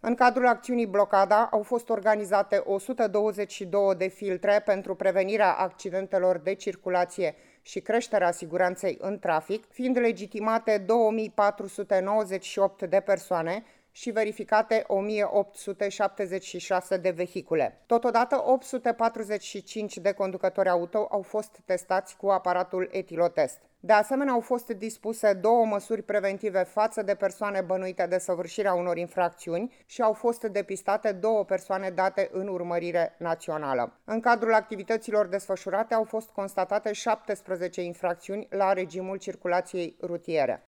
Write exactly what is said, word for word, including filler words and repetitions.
În cadrul acțiunii Blocada au fost organizate o sută douăzeci și două de filtre pentru prevenirea accidentelor de circulație și creșterea siguranței în trafic, fiind legitimate două mii patru sute nouăzeci și opt de persoane și verificate o mie opt sute șaptezeci și șase de vehicule. Totodată, opt sute patruzeci și cinci de conducători auto au fost testați cu aparatul etilotest. De asemenea, au fost dispuse două măsuri preventive față de persoane bănuite de săvârșirea unor infracțiuni și au fost depistate două persoane date în urmărire națională. În cadrul activităților desfășurate au fost constatate șaptesprezece infracțiuni la regimul circulației rutiere.